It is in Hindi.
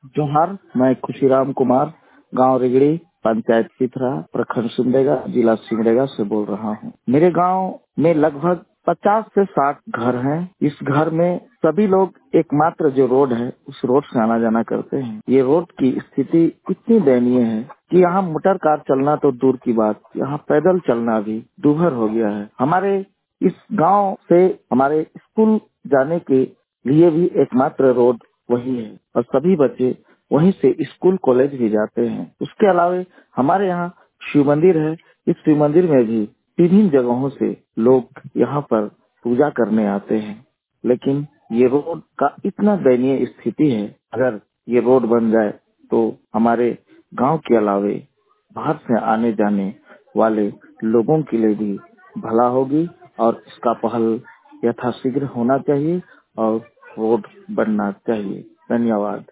जोहार, मैं खुशीराम कुमार, गांव रिगड़ी, पंचायत चिथरा, प्रखंड सिमडेगा, जिला सिमडेगा से बोल रहा हूं। मेरे गांव में लगभग 50 से 60 घर हैं। इस घर में सभी लोग एकमात्र जो रोड है उस रोड से आना जाना करते हैं। ये रोड की स्थिति इतनी दयनीय है कि यहाँ मोटर कार चलना तो दूर की बात, यहाँ पैदल चलना भी दूभर हो गया है। हमारे इस गांव से हमारे स्कूल जाने के लिए भी एकमात्र रोड वही है और सभी बच्चे वहीं से स्कूल कॉलेज भी जाते हैं। उसके अलावा हमारे यहाँ शिव मंदिर है। इस शिव मंदिर में भी विभिन्न जगहों से लोग यहाँ पर पूजा करने आते हैं, लेकिन ये रोड का इतना दयनीय स्थिति है। अगर ये रोड बन जाए तो हमारे गांव के अलावे बाहर से आने जाने वाले लोगों के लिए भी भला होगी और इसका पहल यथाशीघ्र होना चाहिए और रोड बनना चाहिए। धन्यवाद।